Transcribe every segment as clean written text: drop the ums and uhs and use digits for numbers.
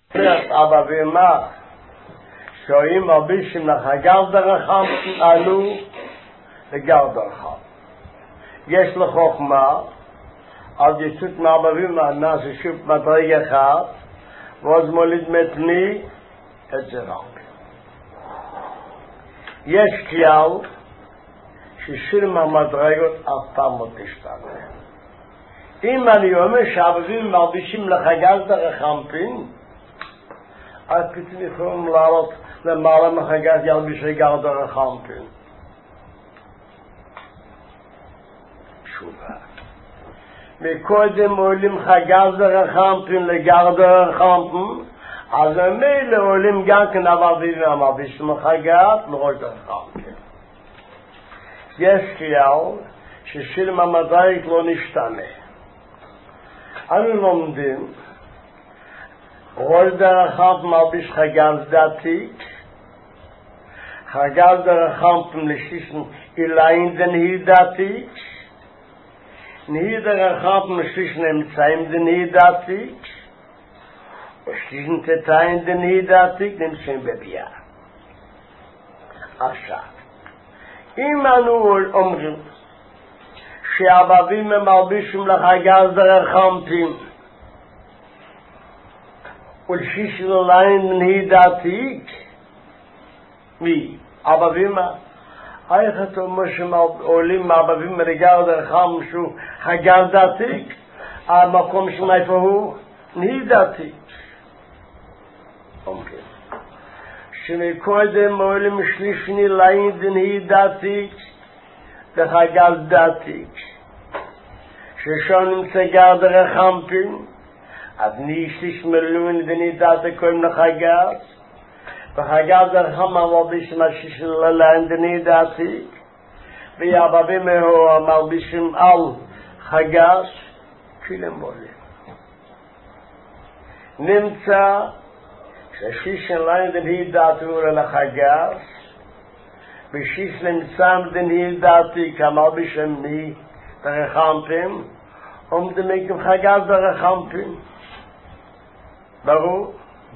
aber wie immer, שואים אבישים לחגל דרכם עלו לגל דרכם. יש לחוכמה, על יצות מערבים מהנס שוב מדרג אחד, ואז מוליד מתני את זה רק. יש כלל ששיר מהמדרגות אף פעם לא תשתנה. אם אני אומר שהאביבים מרבישים לחגל דרכם פין, אז פתאום יכולים לעלות למעלה מחגת ילבישי גל דרכם פין. תשובה. מקודם עולים חגל דרכם פין לגל דרכם פין, אז מילא עולים גם כן אביבים המרבישים לחגת לראש דרכם פין. יש כלל ששיר מהמדרג לא נשתנה. אנו לומדים ראש דרכם מרביש חגל דתיק, חגל דרכם לשלישן אילאים דנהי דתיק, נהי דרכם לשלישן אמצעים דנהי דתיק, ושלישן תתאים דנהי דתיק נמצאים בביאה. עכשיו, אם אנו אומרים שהאביבים מרבישים לחגל דרכם פין, ולשיש לליין נהי דתיק, מי? אביבים? איך אתה אומר שעולים אביבים לגל דרכם שהוא חגל דתיק? המקום של איפה הוא? נהי דתיק. אומרים. שמקודם עולים שלישני ליין נהי דתיק, לחגל דתיק. ששם נמצא גל דרכם פין, אז נישליש מלון דני דאטה קוראים לחגל, וחגל דרכם המרבישים השיש לליין דני דתיק, ויאבבים מהו המרבישים על חגל, כולם עולים. נמצא ששיש לליין דני דתיק לחגל, ושיש למצם דני דתיק המרבישים ני דרכם פין, עומדים חגל דרכם פין. ברור?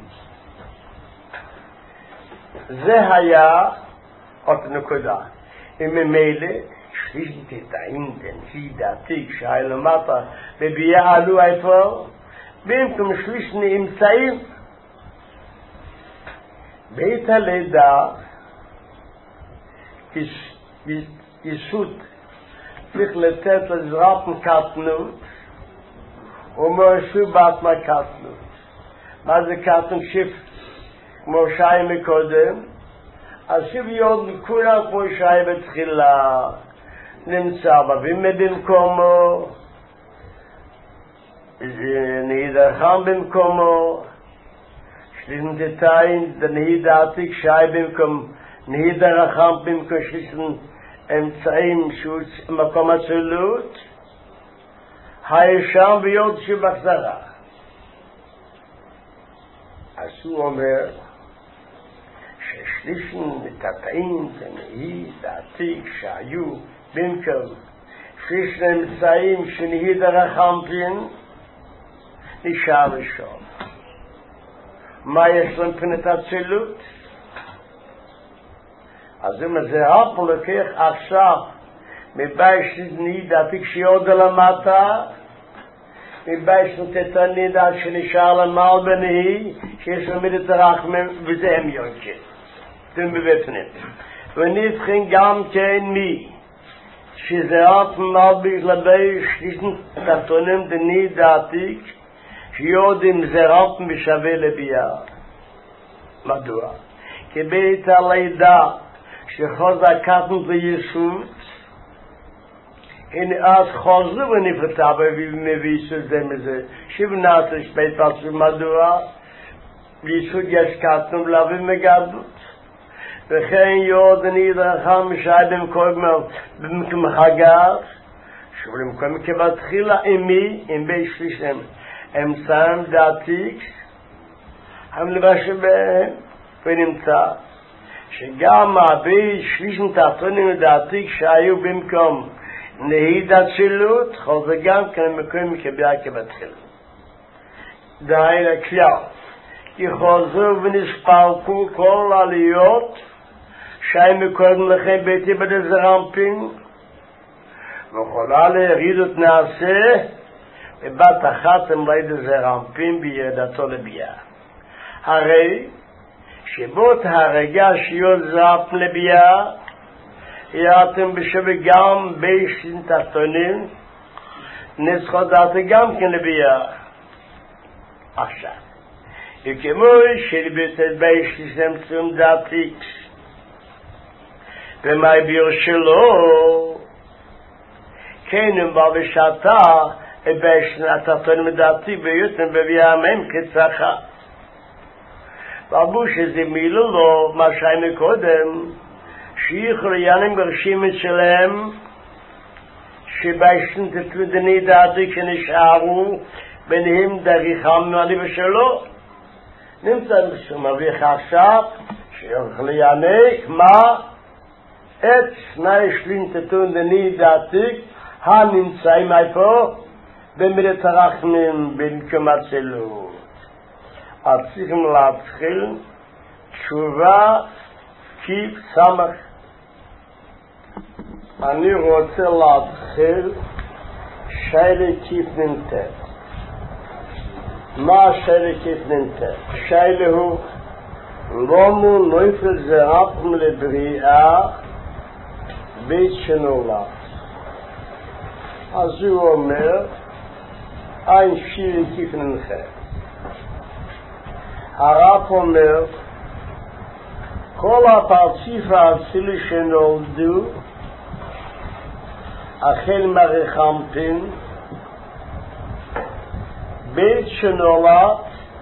זה היה עוד נקודה. אם ממילא שליש תתאים דנהי דתיק שהיה למטה וביאה עלו איפה, במקום שליש נמצאים בית הלידה יסוד צריך לתת לזרעת מקטנות ומרשו בת מקטנות. מה זה קטן שיף כמו שי מקודם? אז שיף יוד כולם כמו שי בתחילה, נמצא אביבים במקומו, נהי דרכם במקומו, שלישן תתאים דנהי דתיק שי במקום נהי דרכם במקום שלישן אמצעים שהוא מקום הצלות, הישם ויוד שבחזרה. אז הוא אומר ששלישן תתאים דנהי דתיק שהיו במקום שלישן אמצעים שנהי דרכם פין, נשאר ראשון. מה יש להם פנת הצלות? אז אם זה הפו לקח עכשיו מבית שנהי דתיק שיוד למטה, מבית שנתתני דת שנשאר למעל בנהי, שיש למיד את הרחמים, וזה הם יונקים. זה מבפנים. ונבחין גם כן מי, שזה הפו מלביש לבי שלישן תחתונים דני דתיק, שיודים זה הפו משווה לביאה. מדוע? כי בית הלידה, שחוזה קטן ביסוד, הנה אז חוזו ונפתה בביסוד זה מזה, שבנתש בית פרסום מדוע, ביסוד יש קטן ולהביא מגדות, וכן יוד אני דרכם משי במקום חגר, שבמקום כבתחילה אמי, עם בי שלישם, אמצעים דתיק, הם לבשם בהם, ונמצא, שגם הבי שלישן תחתונים דתיק שהיו במקום נהי דצילות, חוזה גם כן מקום מקביעה כבתחילה. דהי לכלל, יחוזו ונספרקו כל עליות שי מקודם לכם ביתי בדזרמפין וחולה להרידות נעשה בבת אחת הם לא דזרמפין בירדתו לביאה הרי שבות הרגע שיוד זרפן לביאה יאתם בשווה גם בישין תחתונים נסחודת גם כן לביאה עכשיו וכמו שלבטת בישין צום דעתיקס ומאי ביר שלו כן בא בשעתה בישין התחתונים דעתי ביותם בביאה מהם כצחה ואבו שזה מילו לו מה שהיינו קודם שיכול יענים ברשימת שלהם שביישן תתודני דעתי שנשארו ביניהם דריכם מעליב שלו נמצא שמביך עכשיו שיכול יעניק מה את שני שלין תתודני דעתי הנמצאים איפה במידת הרחמים במקום הצלות אז צריכים להתחיל תשובה כיף סמך אני רוצה להתחיל שיילה כיף ננתת מה שיילה כיף ננתת? שיילה הוא לומו נויפל זרפם לבריאה בית שנולד אז הוא אומר אין שיילה כיף ננתת הרב אומר כל הפרציף האצילי שנולדו החל מרחמפין בית שנולד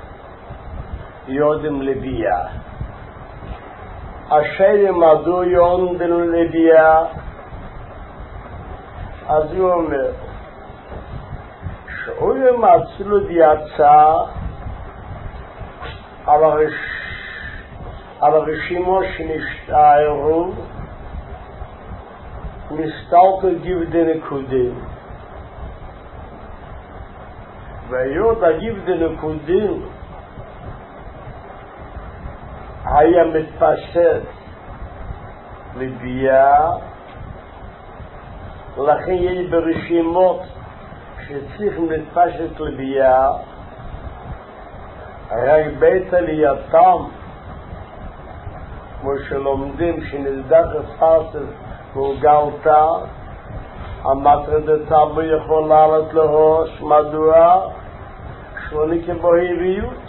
יודם לביאה אשר ימדו יודם לביאה אז הוא אומר שהוא ימצלו דיאצה על הרשימו שנשתערו מסתלקו גיבדי נקודים והיות הגיבדי נקודים היה מתפשט לביאה לכן יש ברשימות שצריכים להתפשט לביאה רק בית עלייתם כמו שלומדים שנלדק הספרסת והוגלתה המטרדתה בו יכול לעלות לראש מדוע שוני כבוהיריות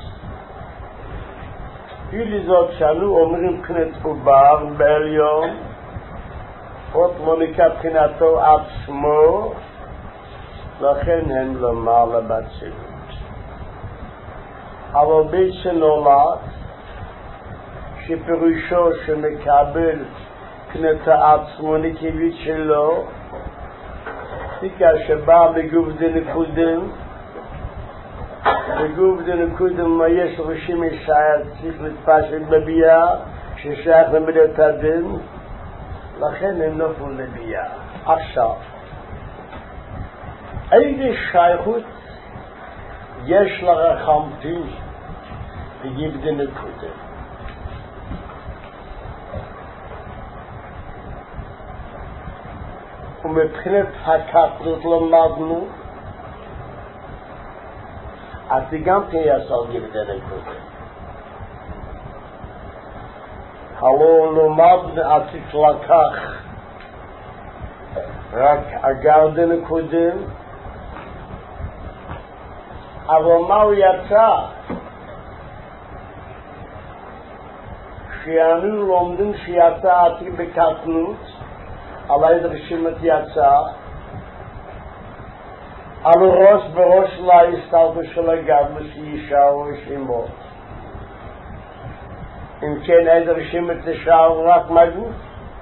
היא זאת שאנו אומרים כנת עובר בעליון עוד מוניקה מבחינתו עצמו לכן הם לומר לבצילות אבל בית שנולד שפירושו שמקבל כנת עצמו נקבית שלו כאשר בא בגובדי נקודים בגובדי נקודים מה יש רשימה שהיה צריך להתפשט בביאה ששייך למידת הדין לכן הם נופלו לביאה עכשיו איזה שייכות יש לרחמתי בגובדי נקודים ומבחינת הקטנות למדנו אז זה גם כן יעשה גיבדי נקודים הלא למדנו אז לקח רק אגרדי נקודים אבל מה הוא יצא שאנו לומדים שיצא עתיק בקטנות על איזה רשימת יצא על ראש בראש להסתלתו של הגדלו שישארו ושימות אם כן איזה רשימת תשארו רק מגוף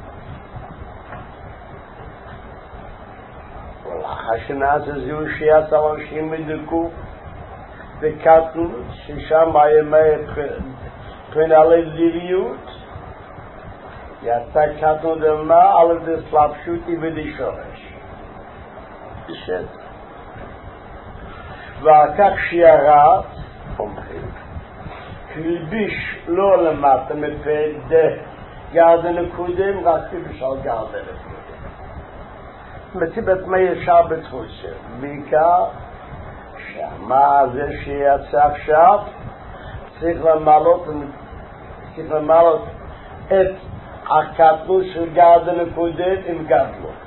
ולאחר זהו שיצא אנשים מדקו בקטנות ששם היה פנאלי ליריות יצא קטנו דמה על ידי סלבשותי ודשורש בסדר ואחר כך שירד אומרים שילביש לא למטה מפה גרדן קודם, רק תלביש על גרדן קודם. מציבת מה ישר בתחושה, בעיקר שהמה הזה שיצא עכשיו צריך למלות את הקטנות של גרדן קודם עם גדלות.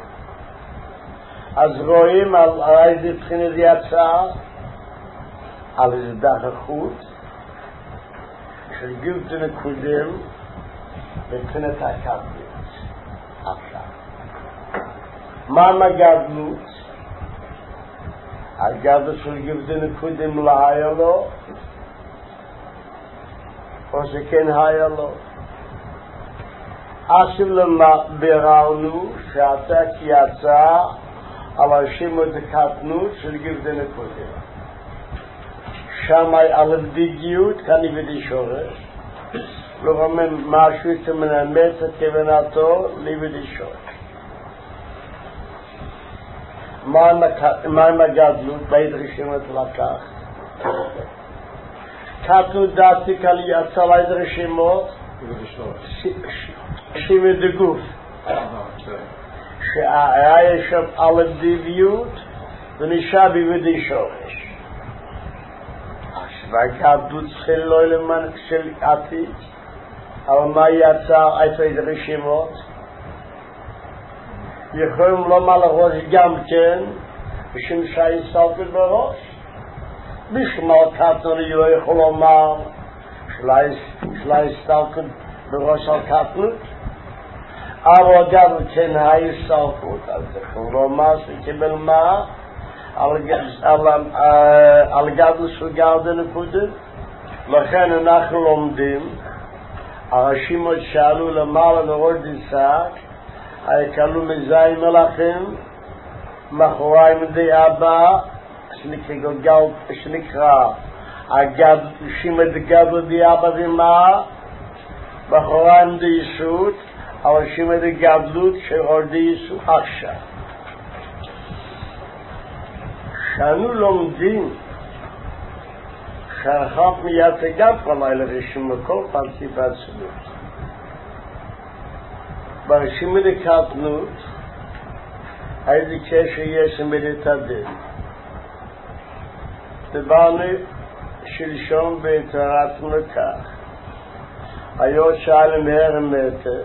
אז רואים על איזה בחינת יצא, על איזה דרך החוט של גרדן קודם בבחינת הקטנות. עכשיו מה הגדלות? הגדלות של גרדן קודם לא היה לו או שכן היה לו. עכשיו למה ביררנו שאתה כי יצא על הרשימות הקטנות של גרדן קודם. שם על הבדידיות כאן יבדי שורש. לא אומר משהו שמנמץ את כוונתו ליבדי שורש. מה עם הגדלות? באיזה רשימות לקח? קטנות דעתי כאן יצא על איזה רשימות? שימי דגוף. שהיה שם על הבדידיות ונשאר ביבדי שורש. והגדלות של עתיד, אבל מה יצא איזה רשימות? יכולים לומר לראש גם כן, בשם שהסתלקות בראש. בשמל קטנות לא יכול לומר שלא הסתלקות בראש על קטנות, אבל גם כן ההסתלקות, אז יכול לומר שקיבל מה? על גדל של גרדן קודם. לכן אנחנו לומדים הרשימות שעלו למעלה לראש דיסק קלו מזיים מלאכים מאחוריים די אבא שנקרא רשימת גדל די אבא ומה מאחוריים די יסוד הרשימת גדלות של אור די יסוד. עכשיו שאנו לומדים שהאחת מיד גם פרמי לרשימה כל פרציפה עצמות. ברשימה לקטנות איזה קשר יש עם הדין. דיברנו שלשום בהתרעתנו כך. היו שאלה מהרם מטר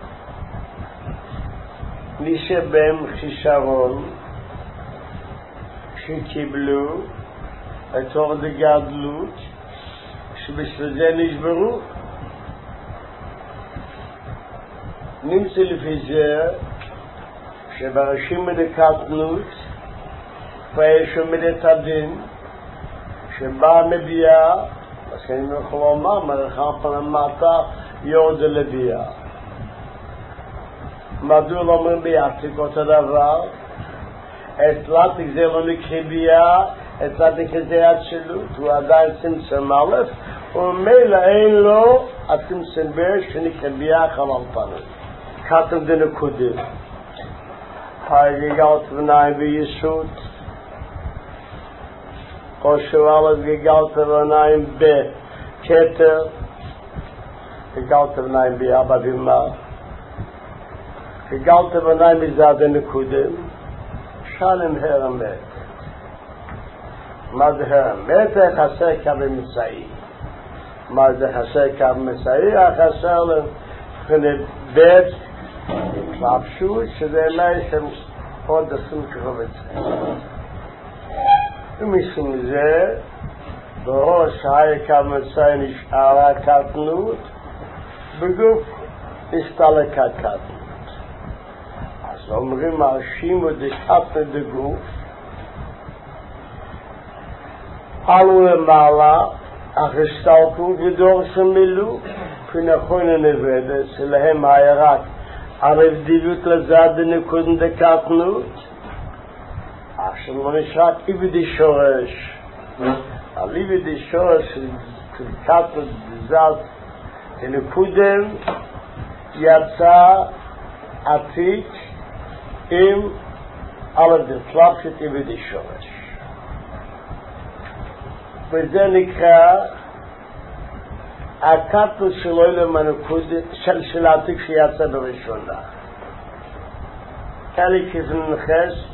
מי שבהם חישרון שקיבלו את אור הגדלות שבשביל זה נשברו. נמצא לפי זה שברשימת הקטנות ויש עומדת הדין שבאה מביאה, לכן אני יכול לומר מרחב פנמטה יורד לביאה. מדוע לא אומרים ביעתיק אותו דבר? אצלתיק זה לא נקרא ביאה, אצלתיק זה עצלות, הוא עדיין צמצם א' ומילא אין לו הצמצם ב' שנקרא ביאה חלל פנים. כתב דנקודים. גגלת בניים ביסוד, או שואלת גגלת בניים בכתר, גגלת בניים באבא ומה, גגלת בניים בזד דנקודים, שלם הרם מת. מה זה הרם מת? חסר קו מסעי. מה זה חסר קו מסעי? חסר לבחינת בית פשוט שזה אליכם עוד עשו כרובצה. ומשום זה בראש היה מצאי נשארה קטנות בגוף הסתלקה קטנות. אז אומרים הרשימו דקטנות דגוף עלו למעלה אך הסתלקו ודור שמילו כנכון הנבדת שלהם היה רק הרבדיות לזד בנקודם דקטנות עכשיו לא נשאר איבדי שורש על איבדי שורש של קטנות זד בנקודם יצא עתיק עם על הדפלפת איבדי שורש וזה נקרא הקטל שלו למנקוד של העתיק שיצא בראשונה. כאלה כזמנחס,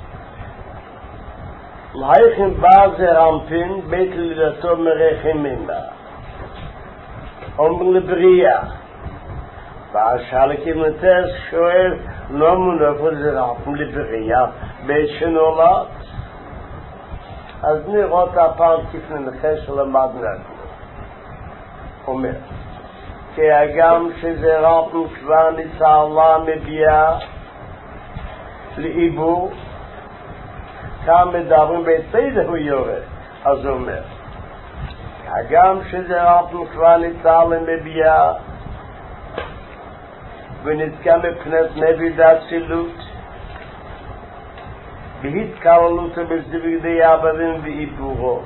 להיכם בעזה רמפין, בית לידתו מרחם ממה. אומר לבריאה. והשאלקים נתס שואל, לא מונפו זה רמפין לבריאה, בית שנולד. אז נראות הפעם כפננחס שלמדנו. אומר, כי הגם שזה רמפין כבר ניצלה מביאה, לעיבור, כאן מדברים בצדה הוא יורד, אז הוא אומר, הגם שזה רמפין כבר ניצל למביאה, ונתקע מבחינת נביד האצילות, בהתקללות ובזבגדי עבדים ועיבורו.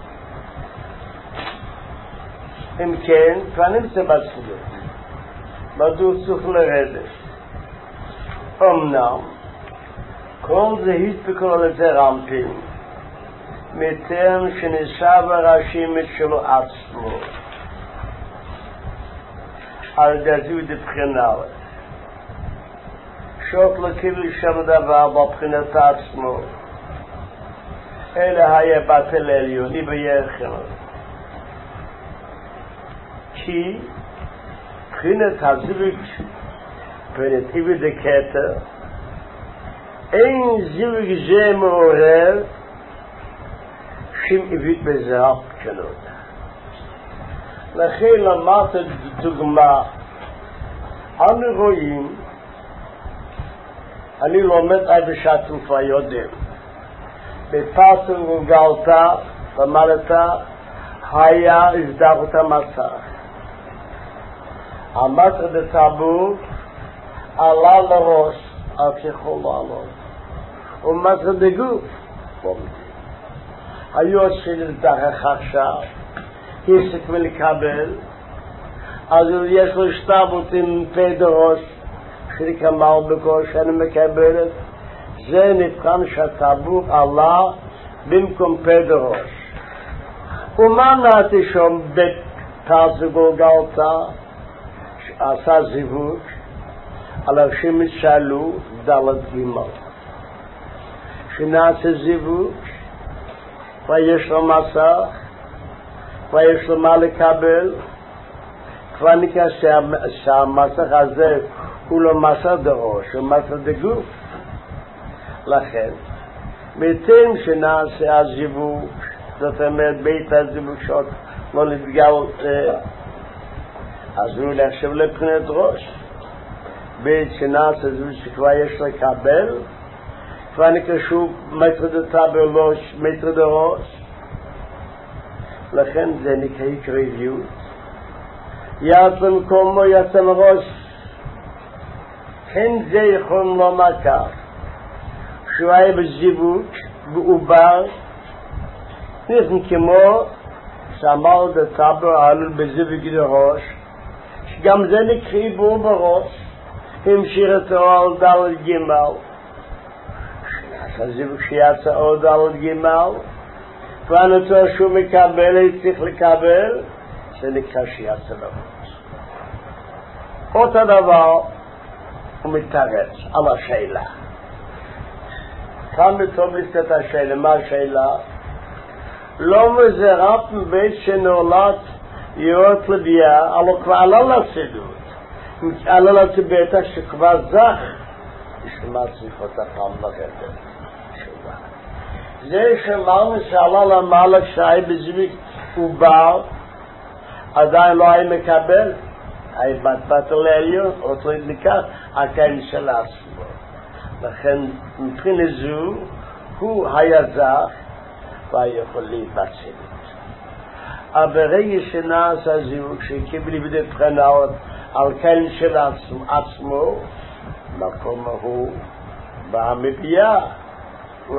אם כן, כבר נמצא באצילות. מדוע צריך לרדת? אמנם, כל זה התפקול על זה רמפין, מטעם שניסה בראשים את שלו עצמו. על דזיו דבחינלת. שוט לקיבל שם דבר בבחינת עצמו. אלא היה בטל עליוני ביחד. כי בחינת הזיווג פרנטיבי דקטר, אין זיווג זה מעורר שם הביא בזה הפקנות. לכן למדת דוגמה, אנו רואים, אני לומד עד בשעת תרופה יודעים, בפסוק וגלתה, למדת, היה הזדחות המסך. המסך בטבור עלה לראש, אף יכול לעלות. ומסך בגוף, היו שנזדחך עכשיו, היסק ולקבל, אז יש לו שטבות עם פה דרוש, שריקמל בקוש, שאני מקבלת, זה נבחן שהטבור עלה במקום פה דרוש. ומה נעתי שם בפסוק וגלתה, שעשה זיווג, על השם שאלו דלת גימל. שנעשה זיווג, ויש לו מסך, ויש לו מה לקבל, כבר נקרא שהמסך הזה הוא לא מסך דרוש, הוא מסך דגוף. לכן, מתאים שנעשה הזיווג, זאת אומרת בית הזיווג שעוד לא נתגל, אז הוא לחשב לבחינת ראש. בית שנעשה זיווג שכבר יש לקבל, כבר נקרא שהוא מטר דטבר לא מטר דרוש. לכן זה נקרא קריביות. יעצה מקומו יעצה מראש. כן זה יכול לומר כך, שהוא היה בזיווג, בעובר, נכן כמו שאמר דטבר עלול בזיווג דרוש, שגם זה נקרא עיבור בראש, המשיך אותו על דלת גימל, הזיווג שיצא עוד דלת גימל, ואנתו שהוא מקבל, צריך לקבל, זה נקרא שיצא בראש. אותו דבר הוא מתרץ על השאלה. כאן בטוב לסתת השאלה, מה השאלה? לא מזרף מבית שנולד יאות לביאה, אבל כבר עלה לסידות. עלה לסיבטה שכבר זך, בשביל צריך אותה פעם בגדר. זה שאמרנו שעלה למעלה כשהיה בזיווג עובר, עדיין לא היה מקבל, היה בת לעליון, אותו ניקח, הקיים של עצמו. לכן מבחינת זו, הוא היה זך, והיה יכול להתבצע. אבל ברגע שנעשה זיווג, שקיבל לידי בחינות על קיים של עצמו, מקום הוא בא מביאה. הוא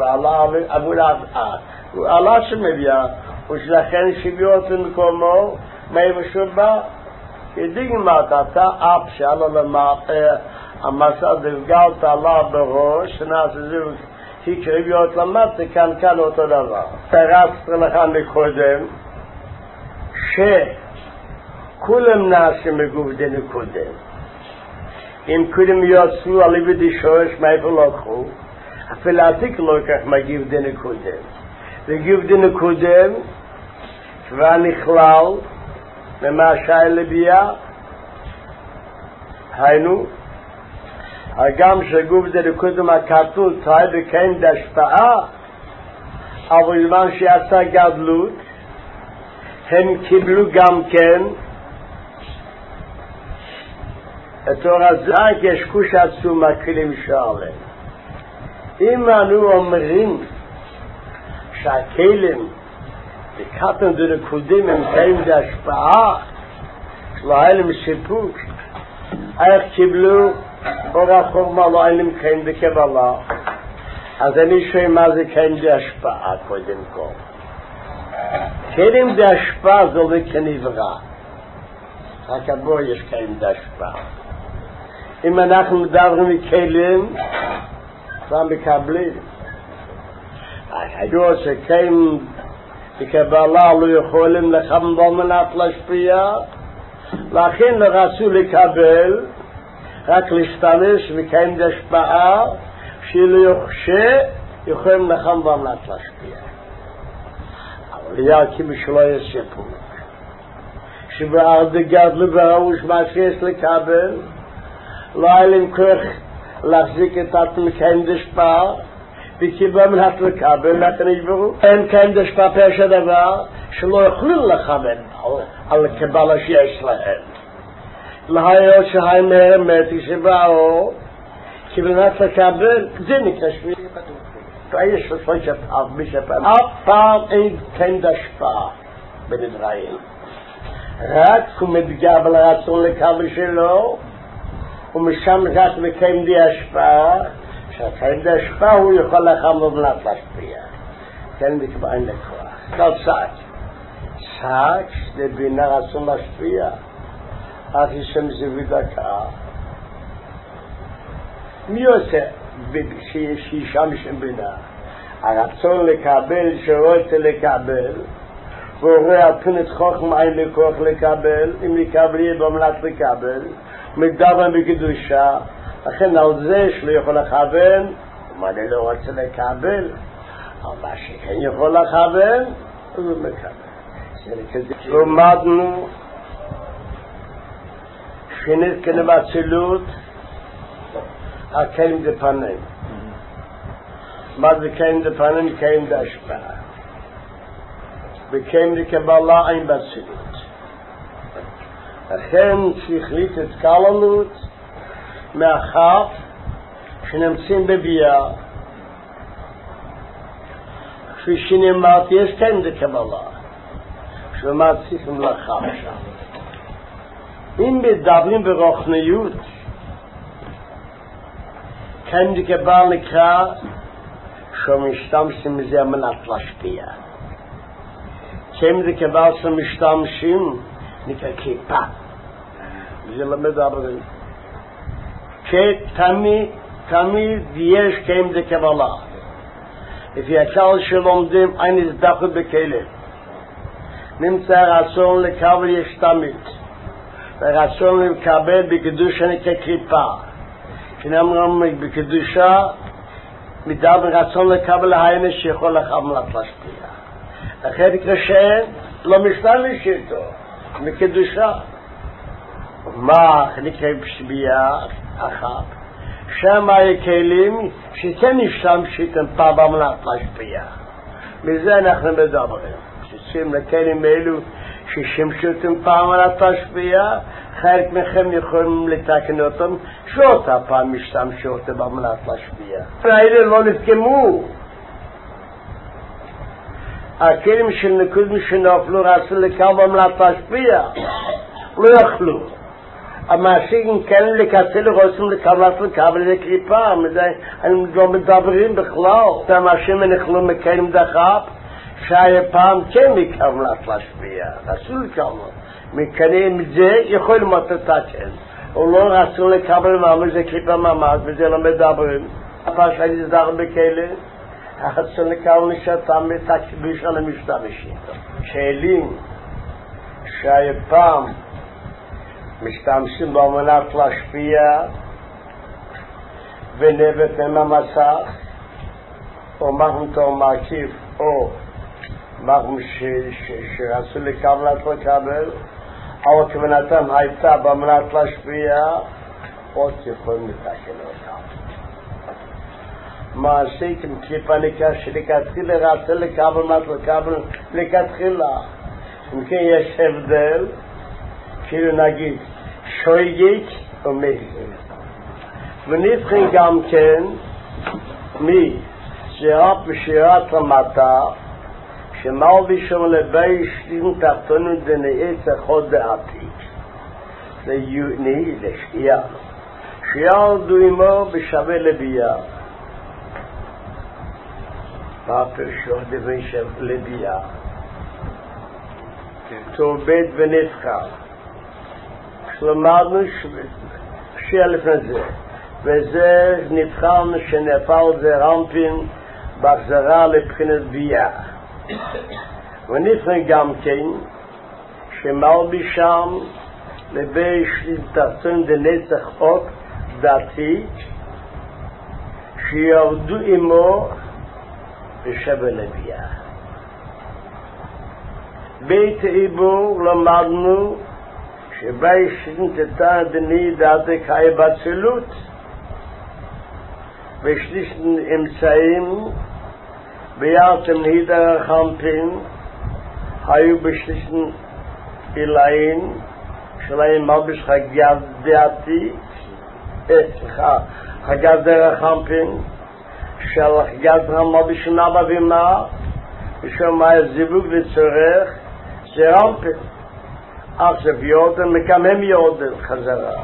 עלה שמביאה, ושלכן שוויות למקומו, מאיפה שהוא בא. כדוגמת אתה אף שעלה למאפר, המסע דגלת עלה בראש, שנעשה זיווג, שקריביות למטה, כאן אותו דבר. פרצת לך מקודם, כולם נעשים מגובדי נקודם. אם כולם יוצאו על ידי שורש מאיפה לקחו, אפילו עתיק לא כך מגובדי נקודם. וגובדי נקודם כבר נכלל במאשי לביאה, היינו, הגם שגובדי נקודם הכתוב תאי וכן דשפעה, אבל זמן שיעשה גדלות, הם קיבלו גם כן את אור הזק, יש קוש עצום הכלים שעליהם. אם אנו אומרים שהכלים בקטן דנקודים הם קיים בהשפעה, לא היה להם סיפוק, איך קיבלו אור החורמה, לא היה להם קיים בקבלה. אז אני שואל מה זה קיים בהשפעה קודם כל. כלים בהשפעה זו וכנברא. רק הבוא יש קיים בהשפעה. אם אנחנו מדברים מכלים, כבר מקבלים. הידוע שקיים בקבלה לא יכולים לכם במנת להשפיע, לכן לא רצו לקבל, רק להשתמש וקיים בהשפעה, שלא יוחשה, יכולים לכם במנת להשפיע. אבל יקים שלא יספו. שבעד גדלו בראש מה שיש לקבל, לא היה להם כוח להחזיק את עצמם קיים דשפעה, וקיבלו מנת לקבל, לכן ישברו. אין קיים דשפעה פשע דבר, שלא יוכלו לכוון על הקבלה שיש להם. להיות שהיים מהרמתי שבאו, קיבלו מנת לקבל, זה נקרא שביעי בדוק. יש לסוי שפעב משפעב. אף פעם אין קיים דשפעה בנדריים. רק הוא מתגע לרצון לקבל שלו, ומשם רק מקיים די השפעה, שהקיים די השפעה הוא יכול לכם לבנת להשפיע. כן נקבע אין לכוח. לא צעק. צעק לבינה רצון להשפיע. אך ישם זווי דקה. מי עושה שישם שם בינה? הרצון לקבל, שרוצה לקבל, והוא רואה על פנת חוכמה אין לכוח לקבל, אם לקבל יהיה במנת לקבל, מדבר בקדושה, לכן על זה שלא יכול לכוון, ומה אני לא רוצה לקבל, אבל מה שכן יכול לכוון, אז הוא מקבל. למדנו שנית כנבצילות, הקיים דפנים. מה זה קיים דפנים? קיים דהשפעה. וקיים דקבלה אין בצילות. לכן שכלית את קלנות מאחר שנמצאים בביאה. כפי שנאמרתי, יש קיים דקבלה. שאומרת צריכים לחם שם. אם מדברים ברוחניות, קיים דקבלה נקרא שמשתמשים מזה מנת להשפיע. קיים דקבלה שמשתמשים נקרא קליפה. זה לא מדברים. תמיד יש קיים דקבלה. לפי הכלל שלומדים אין הזדחות בכלים. נמצא רצון לקבל יש תמיד. ורצון לקבל בקדושה נקרא קליפה. כשנאמרים בקדושה, מדבר רצון לקבל הענש שיכול לכמלת להשפיע. אחרי נקרא שאין, לא משתמש איתו. מקדושה. מה נקרא בשביעה אחת? שם היו כלים שכן נשתמשיתם פעם במנת להשפיע. מזה אנחנו מדברים. שצריכים לכלים אלו ששמשותם פעם במנת להשפיע, חלק מכם יכולים לתקן אותם, שאותה פעם משתמשו אותם במנת להשפיע. האלה לא נתקמו. הכלים של נקודים שנופלו רצו לקבל במנת להשפיע. לא יכלו. המעסיקים כן לקצל רוצים לקבל לקליפה, הם לא מדברים בכלל. המעשים נכלו מקיים דחף, שהיה פעם כן מקבלת להשפיע, רצו לקבל. מקיים את זה יכול לתקן. הוא לא רצו לקבל ממש, זה קליפה ממש, וזה לא מדברים. הפעם שאני זדר בכלא, רצו לקבל נשאתם מתקביש על המשתמשים. שאלים שהיה פעם משתמשים במנת להשפיע ונבט עם המסך או מחמתו מקיף או מחם שרצו לקבל אבל כוונתם הייתה במנת להשפיע עוד יכולים לתקן אותם. מה עשיתם קליפה ניקה שלכתחילה רצה לקבל לכתחילה. אם כן יש הבדל כאילו נגיד שויגיק ומהיגים ונבחן גם כן מי זהב בשירת המטה שמלביש שם לביישלים תחתונים דנאית אחד בעתיד זה נהי לשקיעה שיער דוימו בשווה לבייה מה פרשו דבין שווה לבייה תובד ונבחר שלמדנו שיהיה לפני זה וזה נבחרנו שנפל זה רמפין בחזרה לבחינת בייה ונבחר גם כן שמלביש שם לבייש תחתון דנצח אות דתי שיעבדו עמו בשווה לבייה בית עיבור למדנו שבייש תתן דני דעתי חי בצלות ושלישן אמצעים ביארתם נהידר החמפין היו בשלישן אילאים שלהם מלביש חגד דעתי חגד דרך החמפין של חגד מלביש נבא ומה ושם היה זיווג לצורך זה רמפין עכשיו יודן מקמם יודן חזרה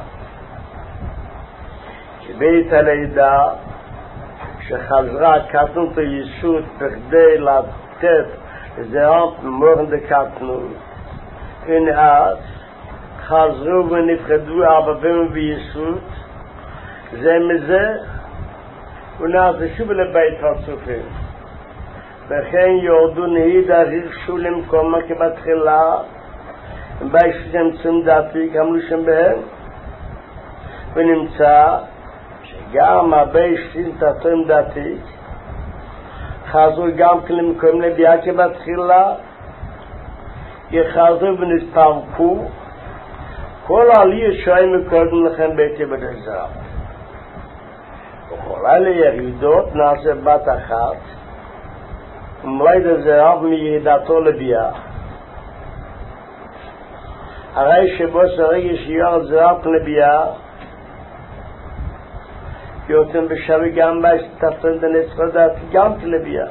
בית הלידה שחזרה קטנות היסוד בכדי לתת זה רמפין מורן דקטנות הנה אז חזרו ונפחדו אבבים ויסוד זה מזה ונעזשו לבית פרצופים וכן יורדו נהיד הרירשו למקומה כבתחילה ביישתם צמדתי כמלו שם בהם ונמצא שגם הביישתם תחתום דתי חזרו גם למקום לביאה כבתחילה יחזרו ונתפרקו כל עלייה שואי מקודם לכם ביתי בדזר וכל אלה ירידות נעשה בת אחת ומליד הזרב מירידתו לביאה הרי שבו שרגע שיור זרב לביאה יוצאים בשווה גם בהשתתפן דנצחודת גם כלביאה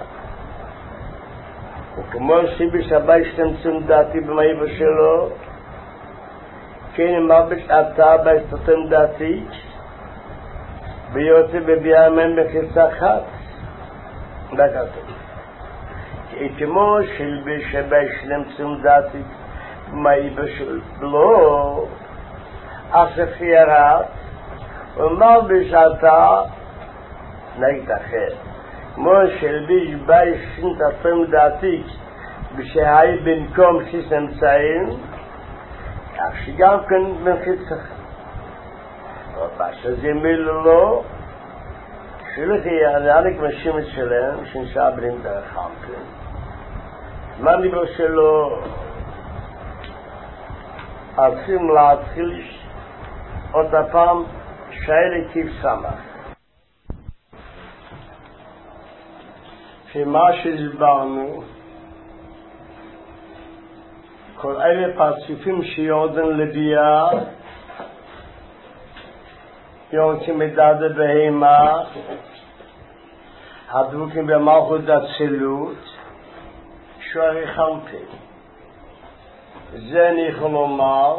וכמו שיביש הביישתם צמדתי במעיבו שלו כן מלביש אתה בהשתתפן דתי ויוצא בביאה מן בחיסה אחת דקתו כמו שלביש הביישתם צמדתי במעיבו שלו אסף ירד ומלביש אתה נגד אחר כמו שלביש ביישתם תצמדתי בשהי במקום שיש אמצעים כך שגם כן מנחיצח אבל שזה מילו לו שלך יעלק משימת שלהם שנשאר בלים דרך חמפן מה ליבו שלו עושים להתחיל עוד הפעם שאלה כיף סמך שמה שהסברנו כל אלה פרצופים שיורדן לביאה יורקים מדד בהימה הדבוקים במלכות הצילות שוערי חמפין זה אני יכול לומר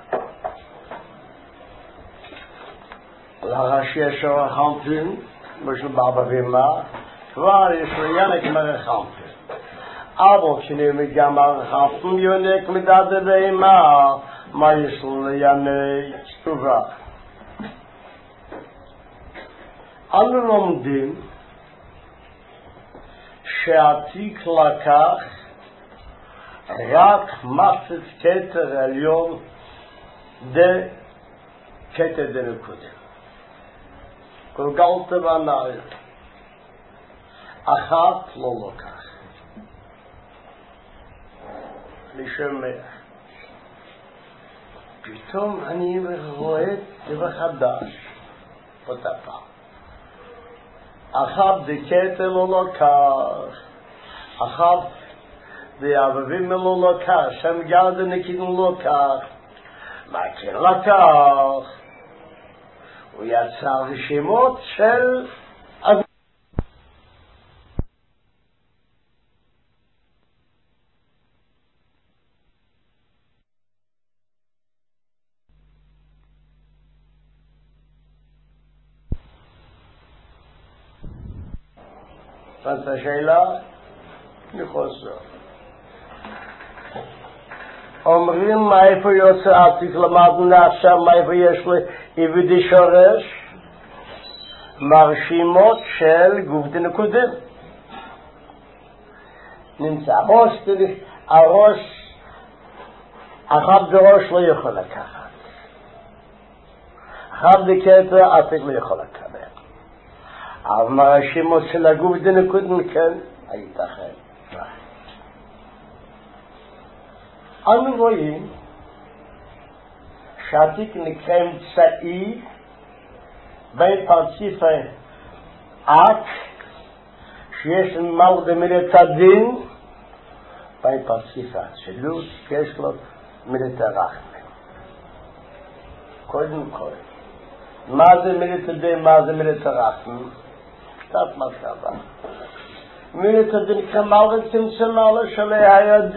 לאחר שיש שוערי חמפין בשביל באבא ומה כבר יש לו ינק מרי חמפין אבל כשנאמר גם הרחפים יונק מדד בהימה מה יש לו לינק טובה אנו לומדים שהעתיק לקח רק מסת כתר עליון de kete de nekudim. Kol galte vanayr. Achat lo lokach. לשומע. פתאום אני רואה דבר חדש. פותפה. אחת דקטה לא לקח. אחת דאבבים לא לקח. שם גרדה נקידו לא לקח. מה כן לקח? הוא יצר רשימות של אז השאלה מחוסר. אומרים מאיפה יוצא עתיק למדנו עכשיו מאיפה יש לי עבדי שורש מרשימות של גוף דנקודים. נמצא הראש אחת בראש לא יכול לקחת. אחת בקטע עתיק לא יכול לקחת. אבל מרשימות של הגוף דנקודים כן הייתכן. אנו רואים שעתיק נקרא אמצעי בין פרציפי אק שיש למעלה במידת הדין בין פרציפי אצילות שיש לו מידת הרחמים. קודם כל מה זה מידת הדין, מה זה מידת הרחמים? קצת מחשבה. מידת הדין כמעלה צמצמלה שלי היד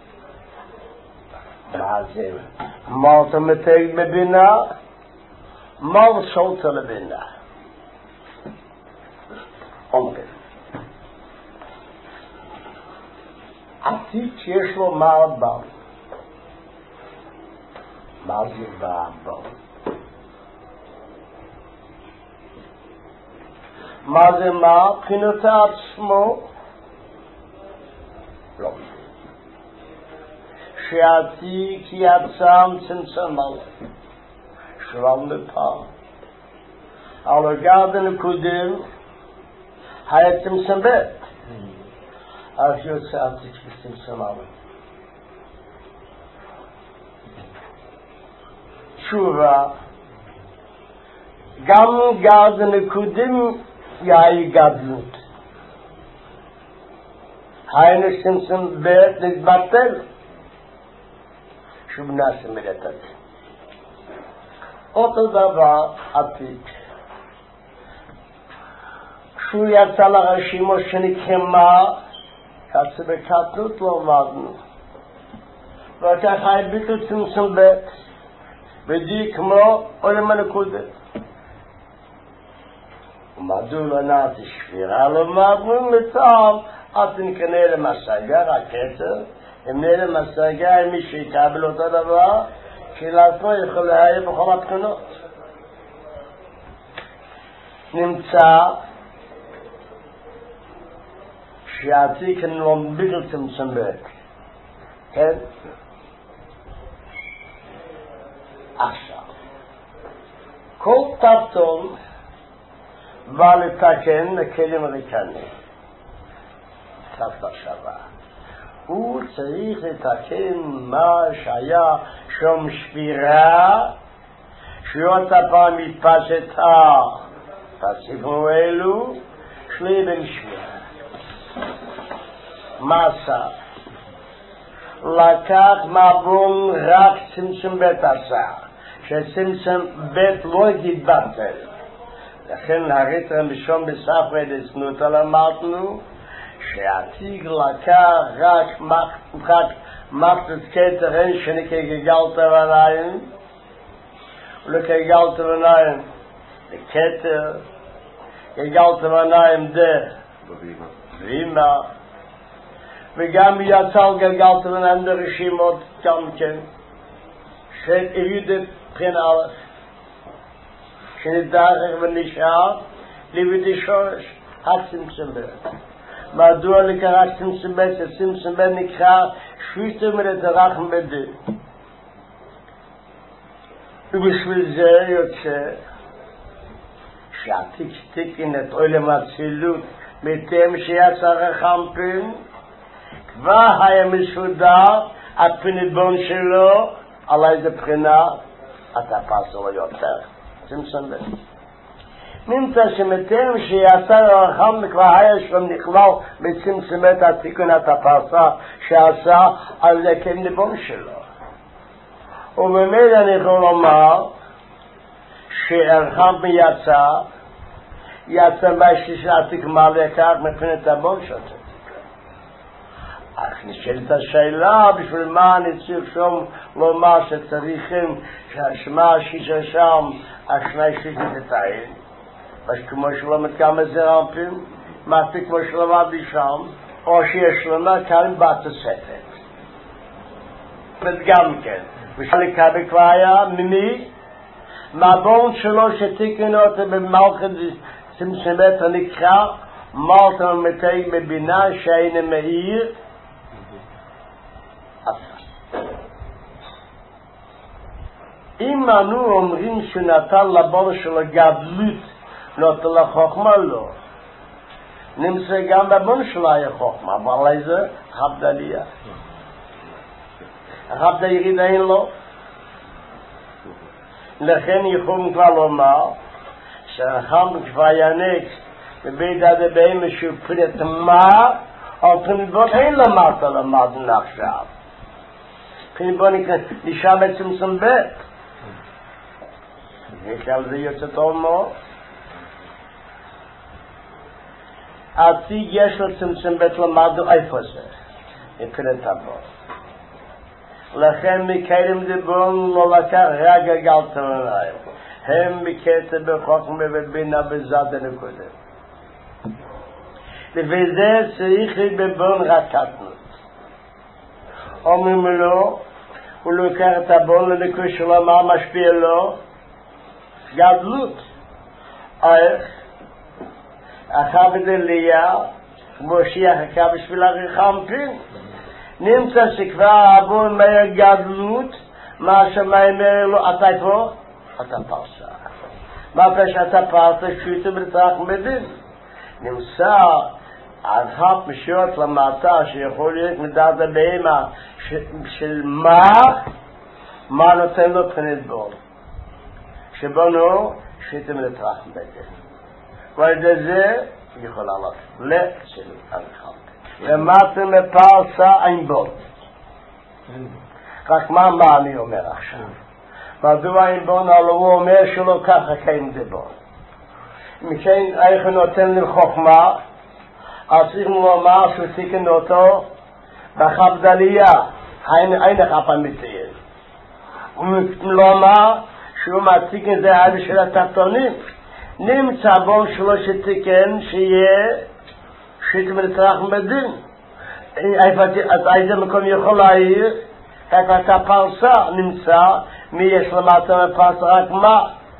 מה זה? מה אתה מתייג בבינה? מה שולט לבינה? אומרים עתיק יש לו מעבר. מה זה מעבר? מה זה מה? בחינת עצמו? לא. שעתיק יצם צמצם עליו. שבל נפעם. על הגד הנקודים היה צמצם בית. אז יוצא עתיק וצמצם עליו. תשובה גם גד הנקודים יהיה גדלות. היינו צמצם בית נתבטל. שוב נעשה מידת הדין. אותו דבר עתיק. שהוא יצא לרשימו שנקרמה כצה בקטנות לא עמדנו. וכך היה ביטל צמצום בית. בדי כמו עולם הנקודת. ומדוע לא נעתי שבירה לא עמדנו מצב עד נקנה למשגה רקטר אם נראה משגה עם מי שיקבל אותו דבר שלעצמו יכול לההיה בכל התקנות. נמצא שעתיק לא ביטל צמצום בית. כן? עכשיו כל תחתון בא לתקן לכלים ריקנים. תחת שווה. הוא צריך לתקן מה שהיה שום שבירה שעוד הפעם התפשטה תסיפרו אלו שלי בן שבירה. מה עשה? לקח מבום רק צמצום בית עשה שצמצום בית לא יתבטל. לכן הריטר משום בספרי דסנותא למדנו שעתיק לקח רק מחטת כתר אין שנקרא גגלת וניים ולכגלת וניים לכתר גגלת וניים בבימה וגם יצא גגלת וניים ברשימות גם כן שהיודת בחין א' שנדרך ונשאר ליבדי שורש הצמצום בית. מדוע לקראת צמצום בית? צמצום בית נקרא שביתה מידת הרחמים בדין. ובשביל זה יוצא שהתיק את עולם הצילות מתם שיצא רחמפין כבר היה מסודר הפניבון שלו על איזה בחינה אתה פסו לו יותר שימסון בן נמצא שמתם שיצא רחמפין כבר היה שם נכלל בצמצמת התיקון התפסה שעשה על זה כניבון שלו ובמיד אני יכול לומר שהרחמפין יצא בשליש התקמה לכך מבחינת הבון שלו אך נשאלת השאלה בשביל מה אני צריך שם לומר שצריכים שהשמה שישה שם השני שלישים לתאים כמו שלומד כמה זרמפים מעתי כמו שלומד שם או שיש לומד כאן בתוספת וגם כן ושאלי כבי כבר היה ממי מהבון שלו שתיקנו אותו במלכת סמסמת הנקרא מלכת מתי מבינה שאינה מאיר אם אנו אומרים שנתן לבון שלו גדלות נותן לחוכמה לו נמצא גם בבון שלו היה חוכמה אבל איזה חבדליה החבדה יריד אין לו לכן יכולים כבר לומר שהחם כבר ינק בבית הדבאים משופרת מה על פניבון אין למטה למדנו עכשיו פניבון נשאר בצמצום בית וכלל זה יוצא טוב מאוד עתיד יש לו צמצום בית למדנו איפה זה מבחינת הבון לכן מקיירים דיבון לא לקח רגע גלת מנהל הם מקטע בחוכמה ובינה בזד הנקודה וזה צריך בבון רקטנות אומרים לו הוא לוקח את הבון לנקוד שלו מה משפיע לו גדלות איך אחר בדליה מושיח אחר בשביל הרחמפין נמצא שכבר הבון מהר גדלות מה שמאמר לו אתה פה אתה פרסה מה שאתה פרסה שויטה בלתרח מדין נמצא ערכת משורת למטה שיכול להיות מדעת הבהמה של מה נותן לו פנית בו שבונו שויטה בלתרח מדין ועל זה יכול לעלות לשל ערכת למטה מפרסה אין בו רק מה אני אומר עכשיו מדוע אין בו הוא אומר שלא ככה כן זה בו מכן איך נותן לחוכמה אז צריך לומר שהוא תיקן אותו בחבדליה אין לך פמיתיין ולומר שהוא מציג את זה עד של התחתונים נמצא בו שלו שתיקן שיהיה שתמלתרח מדין איזה מקום יכול להעיר איפה אתה פרסה נמצא מי יש למטה מפרסה רק מה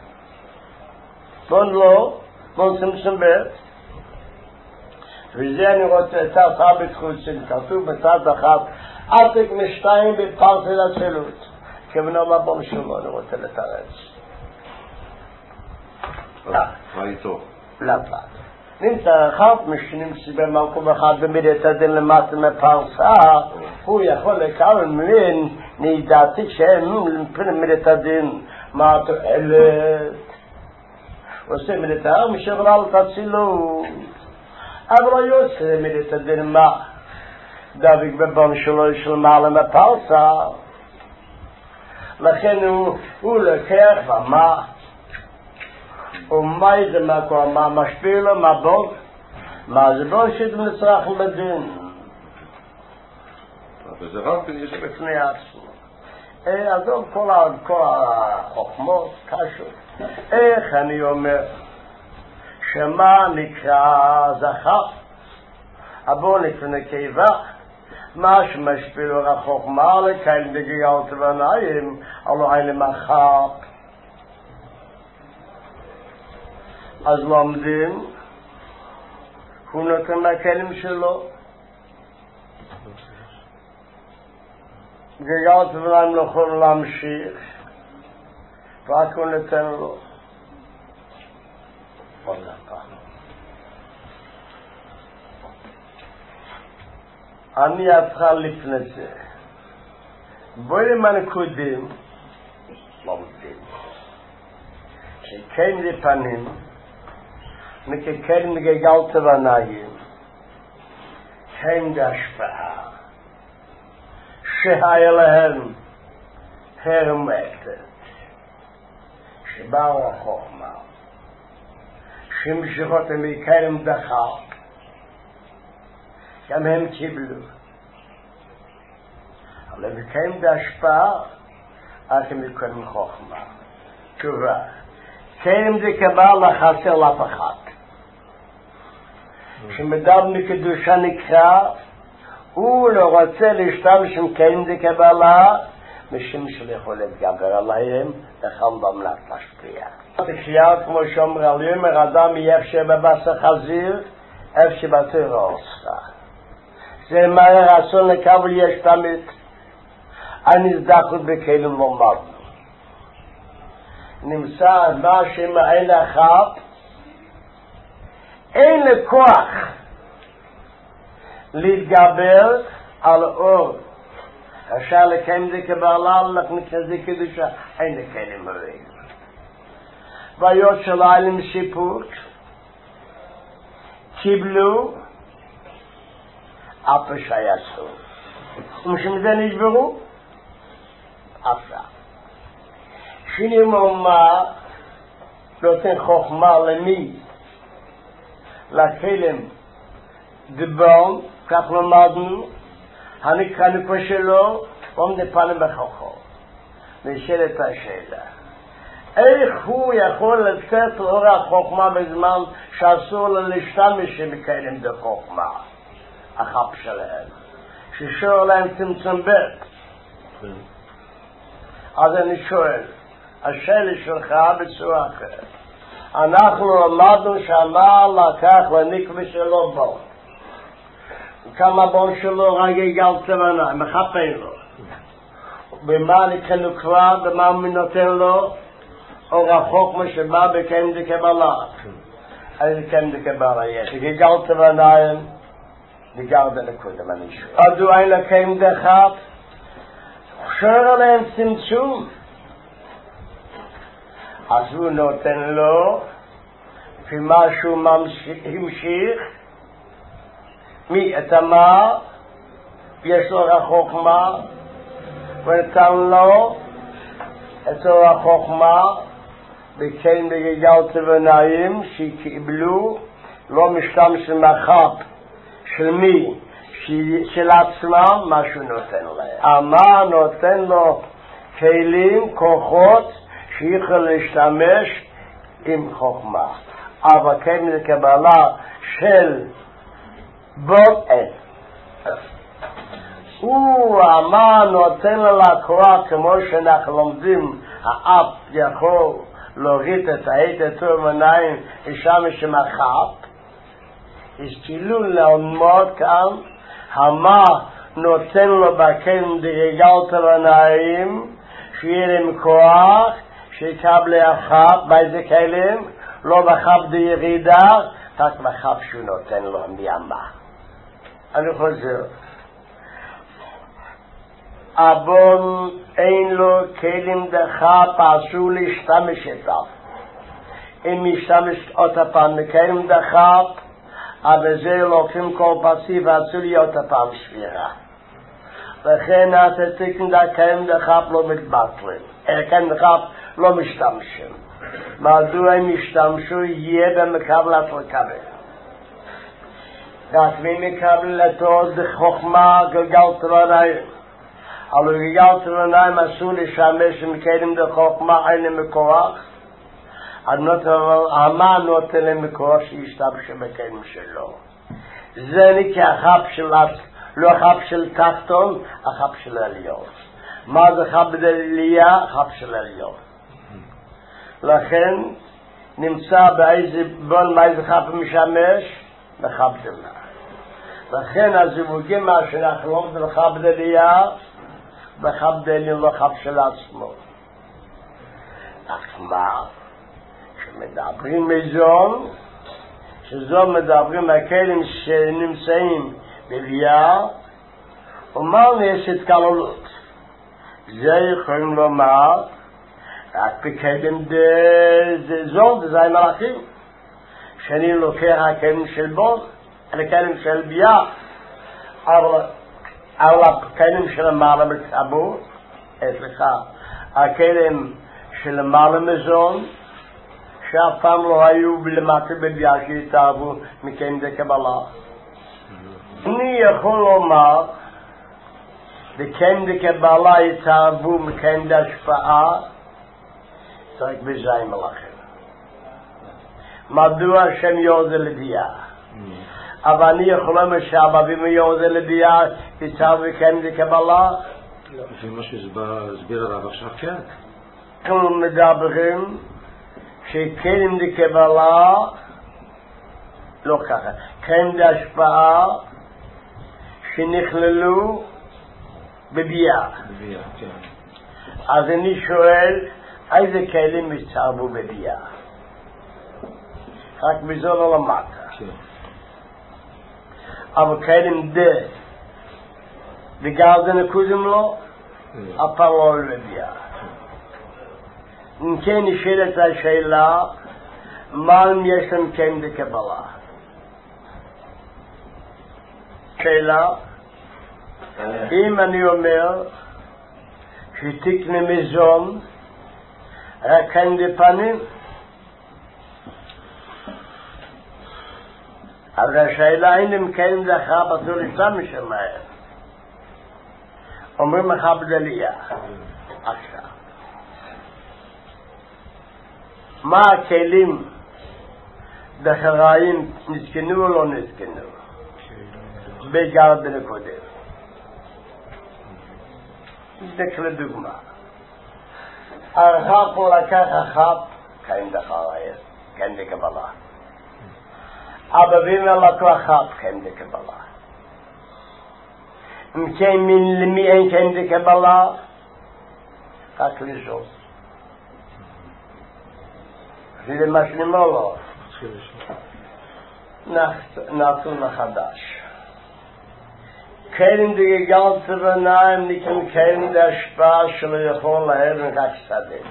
בון לא בון סמסם בית וזה אני רוצה את הרבית חוצים כתוב בצד אחת עתק משתיים בפרסה לצלות כבנו מבום שלו אני רוצה לתרץ מה איתו? לפת נמצא אחד משנמצא במקום אחד במידת הדין למטה מפרסה הוא יכול לקבל מבין נדעתי שהם מידת הדין מה תועלת עושה מידת הדין משברה לתצילו אבל לא יוצא מידת הדין מה דבק בבון שלו של מעלה מפרסה לכן הוא לקח ומה ומה זה מקום, מה משפיע לו, מה בון? מה זה בון שאתם נצרחים בדין? וזה רמפין יש בפני עצמו. אז כל החוכמות, קשות. איך אני אומר? שמה נקרא זכר? הבון נקרא נקבה? מה שמשפיע לו החוכמה לקיים דגיגות ובניים, הלוא אין למחר. אז לומדים הוא נותן מהכלים שלו גגלת ובניים לא יכולים להמשיך רק הוא נתן לו. עוד פעם. אני אתך לפני זה. בואי למנקודים, לומדים. שכן לפנים, מכן מגגלת בניים, כן בהשפעה, שהיה להם הרמקת, שבאו החוכמה, שמשכות מכן דחק, גם הם קיבלו. אבל מכן בהשפעה, אתם מכן חוכמה. תשובה. כן דקבל לחסר לאף אחד. כשמדבר מקדושה נקרא, הוא לא רוצה להשתמש עם כן דקבלה, משום שיכול להתגבר עליהם, וכאן במלאק להשפיע. תחייה, כמו שאומר על יומר, אדם יהיה שבבשר חזיר, איפה שבתורה עושה. זה מהר אסון לקבל יש תמיד, הנזדקות בכלים לומדנו. נמצא מה שמעין אחת, אין לכוח להתגבר על אור. אפשר לקיים זה כבעלה, לקנקה זה קדושה, אין לקיים הרגע. והיות של העלים סיפוק, קיבלו, אף שיעשו. ומשם זה נשברו, אף שני מאומה נותן חוכמה למי? לכלם דבון, כך למדנו, הנקרא נקרא שלו, עומד פנים בחוכו. נשאלת השאלה, איך הוא יכול לתת לאור החוכמה בזמן שאסור לו להשתמש בכלם דחוכמה? החפ שלהם, ששור להם צמצום בית. אז אני שואל, השאלה שלך בצורה אחרת. אנחנו למדנו שהבעל לקח לנקווה שלו בון. כמה בון שלו רק יגל צבנה, מחפן לו. במה נקרא כבר, במה נותן לו? אור החוכמה שבא בקיים דקבלה. אז בקיים דקבלה יש. יגל צבניים, יגל דנקודם אני שואל. עדו אין לקיים דחת, שור עליהם צמצום. אז הוא נותן לו לפי משהו המשיך מי התאמה יש לו החוכמה ונתן לו את החוכמה בכן בגגל צבניים שקיבלו לא משתמשים החפ של מי של עצמם משהו נותן להם אמה נותן לו כלים כוחות שיכול להשתמש עם חוכמה. אבל כן לקבלה של בון אין. הוא אמר נותן ללקוח כמו שאנחנו לומדים, האב יכול להוריד את העט הטוב מניים לשמש עם החפ. השתילו ללמוד כאן, המה נותן לו בכן דרגל תבניים, שיהיה להם כוח, שיקבל החפ, באיזה כלים, לא בחפ דירידה, רק בחפ שהוא נותן לו מימה. אני חוזר. אבל אין לו כלים דחפ, אסור להשתמש איתו. אם משתמש אותה פעם מכלים דחפ, אבל זה לוקחים כל פסיב, אסור להיות הפעם שבירה. לכן התתיקן דקאים דחפ לא מתבטלים. כן דחפ לא משתמשים. מדוע הם משתמשו יהיה במקבלת לקבל. רק מי מקבל לתות חוכמה גלגל תרניים. אבל גלגל תרניים אסור לשמש מכלים דחוכמה אין להם כוח. המה נותן להם כוח שישתמשו בכלים שלו. זה נקרא חפ של לא חפ של תחתון, החפ של עליון. מה זה חפ דליה? חפ של עליון. לכן נמצא באיזה בון, מאיזה חפ משמש? בחפ דליה. לכן הזיווגים מה שאנחנו לומדים בחפ דליה, בחפ דליה לא חפ של עצמו. אך מה? שמדברים מזון, שזו מדברים הכלים שנמצאים בביאה, ומה נעשית כללות? זה יכולים לומר, רק בכלים זון, זה מלאכים. שאני לוקח הכלים של בון, הכלים של ביאה, אבל הכלים של מעלה בצבור, סליחה, הכלים של מעלה מזון, שאף פעם לא היו למטה בביאה שהתאהבו מכן דקבלה. אני יכול לומר, בכן דקבלה התאהבו מכן דהשפעה, רק בזי מלאכים. מדוע השם יורדה לביאה? אבל אני יכול לומר שהאבבים יורדה לביאה התאהבו מכן דקבלה? לפי מה שהסביר הרב עכשיו, כן. אנחנו מדברים שכלים דקבלה, לא ככה, כלים דהשפעה שנכללו בביאה. בביאה, כן. אז אני שואל, איזה כלים התאהבו בביאה? רק בזה לא למדת. כן. אבל כלים וגרדן הקודם לו, אף פעם לא בביאה. אם כן נשאלת השאלה, מה אם יש להם כן דקבלה? שאלה, אם אני אומר שתקנה מזון רק כן דפנים, אבל השאלה אם כן דחה בצור לסתם שמיים. אומרים לך בדליה, עכשיו. מה הכלים דחראים נתקנו או לא נתקנו? בגרדן הקודם. נתק לדוגמה. הרחב הוא לקח החב, כן דחראים, כן דקבלה. אבבים לקח חב, כן דקבלה. אם כן למי אין כן דקבלה? רק לזוז. זה מה שנאמר לו. נעשו מחדש. כלים דגגל צבניים נקראים כלים דהשפעה שלא יכול להבן רק שדה.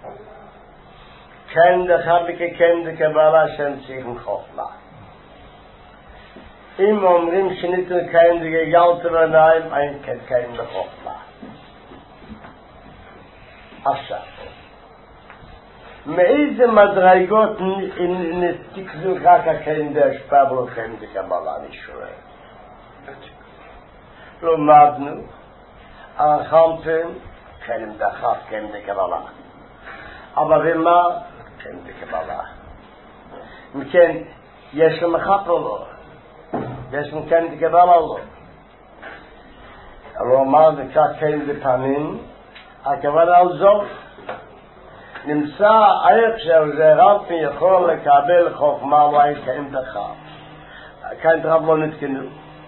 כלים דחביקה כלים דקבלה שהם צריכים חוכמה. אם אומרים שניתן כלים דגגל צבניים, אין כלים דחוכמה. עכשיו. מאיזה מדרגות נתקזו רק הכלים דהשפעה ולא כלים דקבלה, אני שואל. למדנו, הרחמתם, כלים דחף, כלים דקבלה. אבל ומה? כלים דקבלה. אם כן, יש להם מחפ או לא? יש להם כלים דקבלה או לא? לא אמר דקה כלים דפנים, הכוונה על זאת. נמצא איך שהרמפי יכול לקבל חוכמה ואין כלים דחף. כלים דחף לא נתקנו.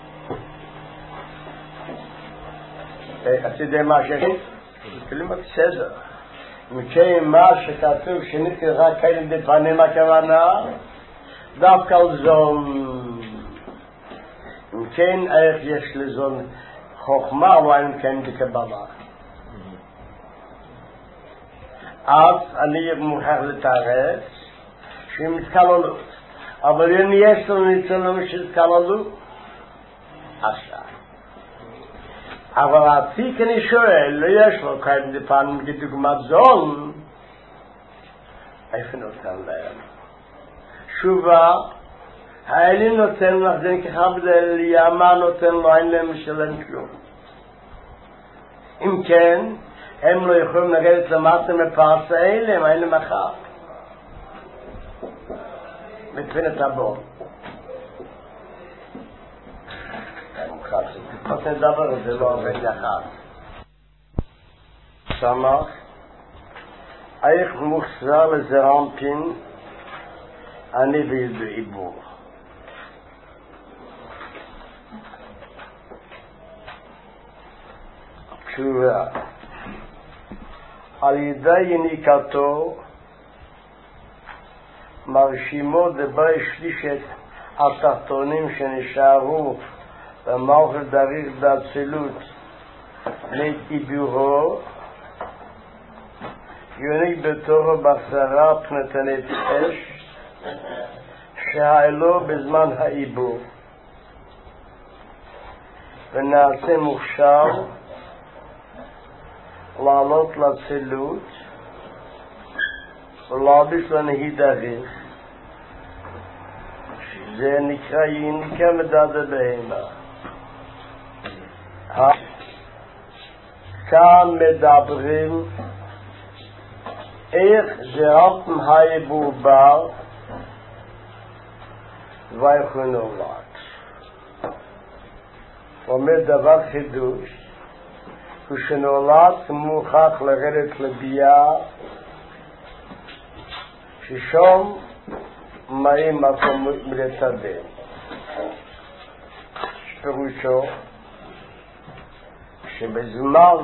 עשידי מה שיש, כלים בסדר. מכן מה שכתוב שנתקן רק כלים דפנים הכוונה, דווקא על זון. מכן איך יש לזון חוכמה ואין כלים דקבלה. אז אני מוכרח לתארץ שהיא מתקללות. אבל אם יש לנו ניצולים שהתקללו, עכשיו. אבל עתיק אני שואל, לא יש לו כלים דפנים כדוגמת זון, איפה נותן להם? שובה, האלים נותן לך זה כחבד אלימה נותן לו, אין להם משלם כלום. אם כן, הם לא יכולים לרדת למטה מפרס האלים, אין להם אחר. מבחינת הבור. אז נדבר, זה לא עובד יחד. שמח, איך מוחזר לזרמפין, אני בעיבור. תשובה, על ידי יניקתו מרשימו דברי שלישת התחתונים שנשארו במלכות דריך באצילות להתעיבורו יוניק בתורו בחזרה פנתנת אש שהעלו בזמן העיבור ונעשה מוכשר לעלות לצילות ולהביס לנהי דריך שזה נקרא יניקה מדד הבהמה. כאן מדברים איך זה אלפם העיבור בר ואיך הוא נולד. אומר דבר חידוש, כשנולד מוכרח לרדת לביאה ששום מאים מקום מלתדם. שפירושו שבזמן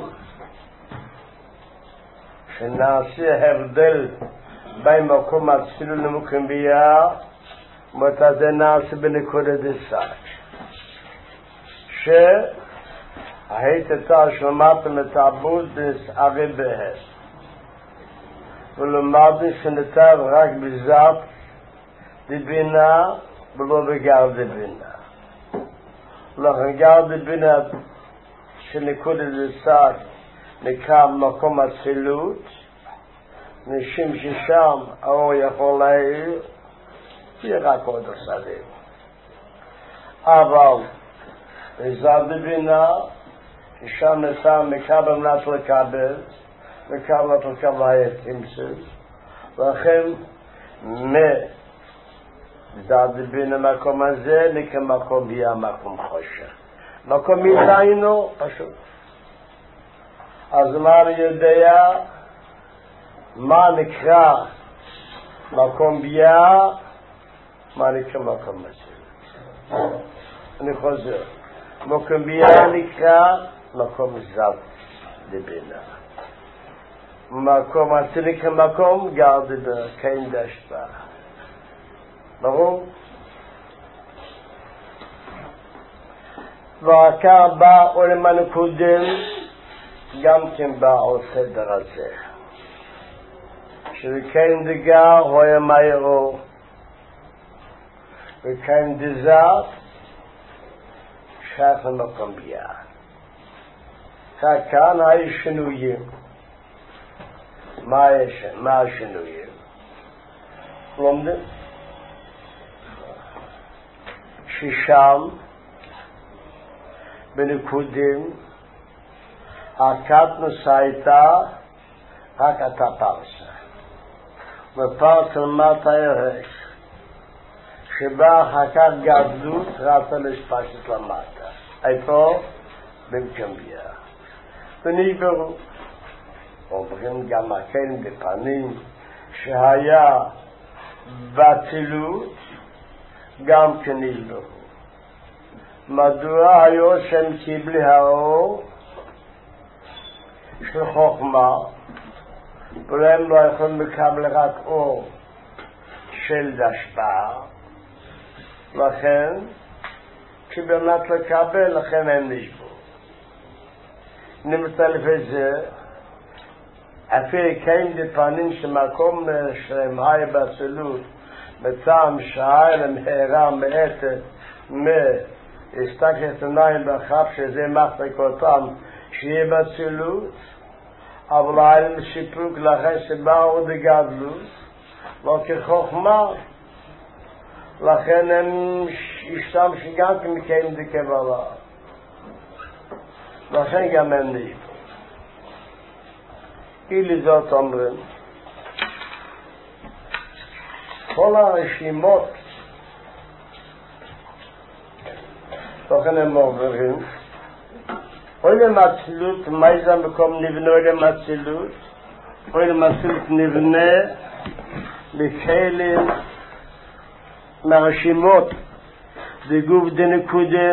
שנעשה הבדל בין מקום אצילות למקום ביאה זה נעשה בנקודת הסף שהייתה שלמדתם את הבודס הרי בהר ולמדנו שנתב רק בזאת דבינה ולא בגר דבינה. לכן גר דבינה שנקודת הסף נקרא מקום אצילות משום ששם האור יכול להעיר רק עוד הסדים. אבל בזאת דבינה ששם נשא מקבל מנת לקבל וקבלת לקבל תמצא לכן מזאת דבינה מקום הזה נקרא מקום ביאה מקום חושך. מקום איתנו פשוט. אז מה אני יודע מה נקרא מקום ביאה מה נקרא מקום אצילות. אני חוזר, מקום ביאה נקרא מקום זאת דבינה, מקום אצילות נקרא מקום גר דבינה קיין דשפה. ברור? והעיקר בא עולם הנקודם גם כן בא על סדר הזה שכן דגר הויה מהירו וכן דזאת שייך למקום ביאה. כאן היו שינויים. מה השינויים? לומדים ששם בנקודים הקטנוס הייתה רק אתה פרסה ופרסה למטה ירש שבה אחר כך גדלות רצה לשפשת למטה איפה? במקום ביאה ונגברו אומרים גם הכן בפנים שהיה באצילות גם כן נגברו. מדוע היו שהם קיבלי האור של חוכמה ולהם לא יכולים לקבל רק אור של השפעה לכן כשבאמת לקבל לכן הם נשבו. נמצא לפי זה אפילו כן בפנים שמקום שהם היו באצילות בטעם שעה למהרה מעטת הסתכלת עיניים באחר שזה מחזיק אותם שיהיה באצילות אבל היה להם סיפוק לכן שבאו דגדלות לא כחוכמה לכן הם השתמשו גם כמקיים דקבלה לכן גם הם נשבו. כי זאת אומרים כל הרשימות לכן הם עוברים עולם אצילות מה זה מקום נבנה עולם אצילות? עולם אצילות נבנה לחלק מהרשימות בגוף דנקודם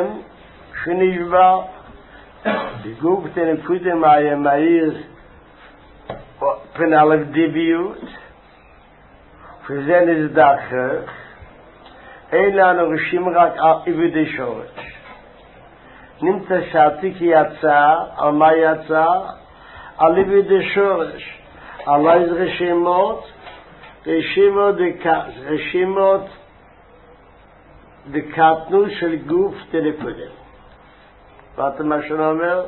שנשבע בגוף דנקודם היה מהיר von aller Dibiut, für seine Sache, Eilan und Shimrak über die Schorch. Nimmt der Schatiki Yatsa, Alma Yatsa, alle über die Schorch. Allah ist Reshimot, Reshimot, de Katnu של גוף דנקודה. ואתה מה שאני אומר?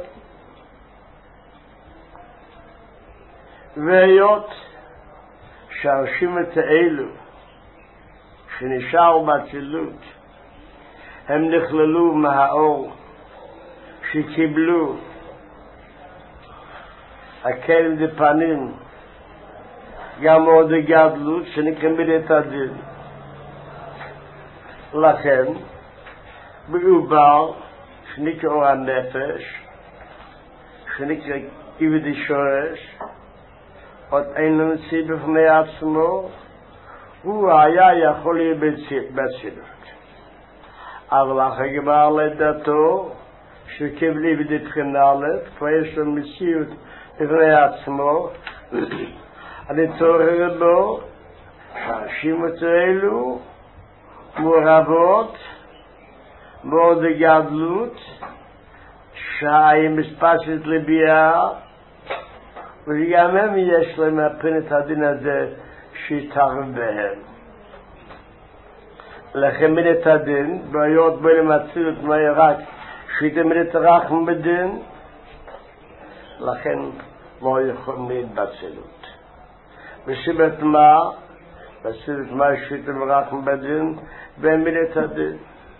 והיות שהרשימות האלו שנשארו באצילות הם נכללו מהאור שקיבלו הקרם דפנים גם עוד הגדלות שנקבל את הדין. לכן, בעובר שנקרא אור הנפש, שנקרא עבדי שורש, עוד אין לנו ציב בפני עצמו, הוא היה יכול להיות בצילות. אבל אחרי גמר לדעתו, שקיבל עבדי בחינה א', כבר יש לו מציאות בפני עצמו, אני צורך בו, שהרשימות האלו, מורבות, מאוד גדלות, שהיא מספסת לביאה, וגם הם יש להם הפנת הדין הזה שיתערב בהם. לכן מן את הדין, בעיות בין המצלות מה רק שיתם מן את הרחם בדין, לכן לא יכולים להתבצלות. וסיבת מה? בסיבת מה שיתם רחם בדין, במילת הדין.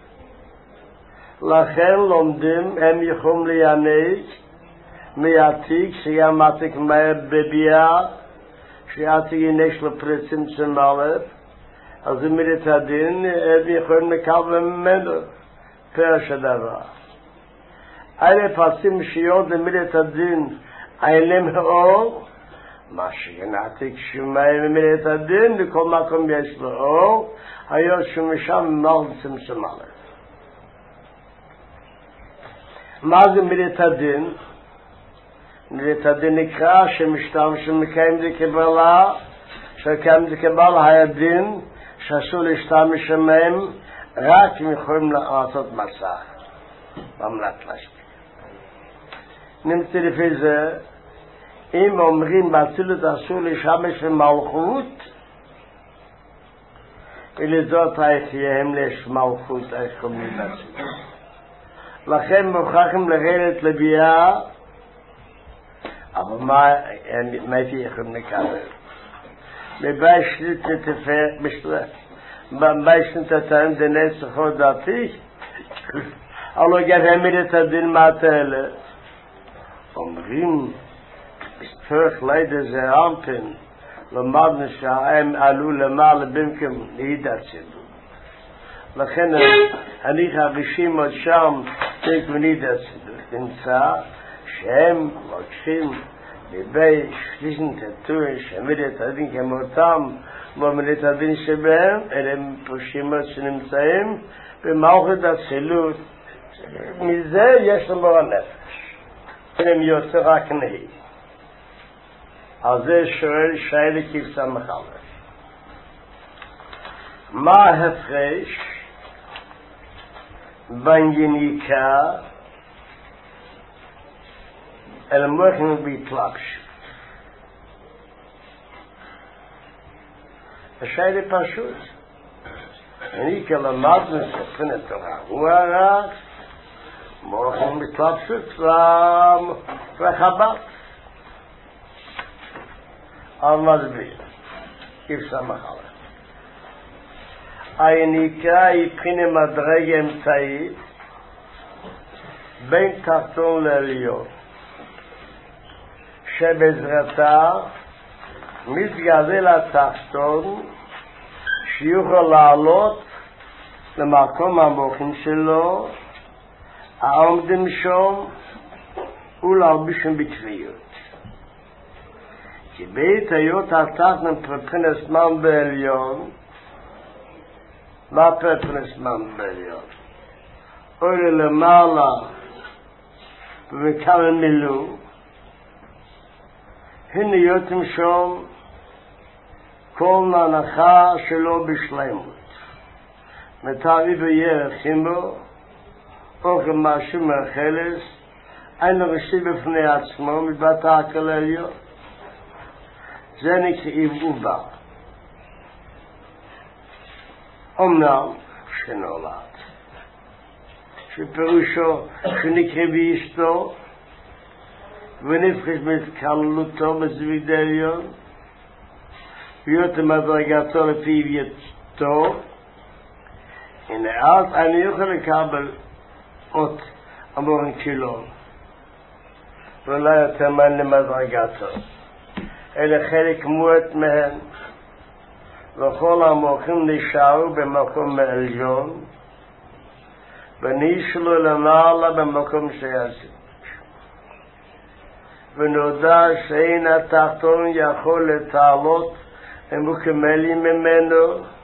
לכן לומדים, הם יכולים להיענק מעתיק, שגם עתיק מהר בביאה, שעתיק ינש לפרצים צמלת, אז במילת הדין, הם יכולים לקבל ממנו פרש הדבר. אלה פרצים שיוד למילת הדין, אין להם אור, מה שגנעתיק שמיים במילת הדין, בכל מקום יש לו אור, היה שמשם מאוד צמצום עליו. מה זה מילת הדין? מילת הדין נקרא שמשתמשים מקיים דקבלה, שקיים דקבלה היה דין, שאסור להשתמש מהם, רק אם יכולים לעשות מסע. במלט להשפיע. נמצא לפי זה, אם אומרים באצילות אסור להשתמש במלכות, ולזאת היחייהם יש מלכות היחום לבצע. לכן מוכרחים לרדת לביאה, אבל מה הייתי יכולים לקבל? מביישנית תתאם דנצח עוד דעתי, אבל גם הם את הדין מהתאלה. אומרים, בספרך לידה זה אמפן, למדנו שההם עלו למעלה במקום להידע ציבור. לכן אני חרישים עוד שם תקונידע ציבור. נמצא שהם לוקחים ליבי שלישן תטור שמילת הדין כמותם ומילת הדין שבהם אלה פרשימות שנמצאים במערכת הצילות. מזה יש לנו הנפש. הם יוצא רק נהי. על זה שואל שאלה כבשה מחלף. מה ההפרש בין יניקה אל מוכן בהתלבשות? השאלה פשוט. יניקה למדנו ספן את תורה. הוא רק מוכן בהתלבשות וחב"ד. על מסביר, כבשה מחלף. היניקה היא בחינה מדרג אמצעית בין תחתון לעליון, שבעזרתה מתגדל התחתון שיוכל לעלות למקום המוחים שלו, העומדים שם ולהלבישם בקביעות. כי בעת היות התחתון פרפנס מן בעליון, מה פרפנס מן בעליון? אולי למעלה וכמה מילוא, הנה יותם שום כל ננחה שלא בשלמות. מתארי וירחים בו, אוכל משהו מהחלס, אין רשי בפני עצמו מבת הכלליה. זה נקרא עיבובה. אמנם שנולד, שפירושו שנקרא באשתו, ונפחש מתקללותו בזוויג דליון, ויותר מדרגתו לפי יתו, הנה אז אני יכול לקבל אות אמורן קילון, ולא יותר מן למדרגתו, אלא חלק מועט מהן, וכל המוחים נשארו במקום העליון, ונשלו למעלה במקום שיעשו. ונודע שאין התחתון יכול לתעלות המוקמלים ממנו,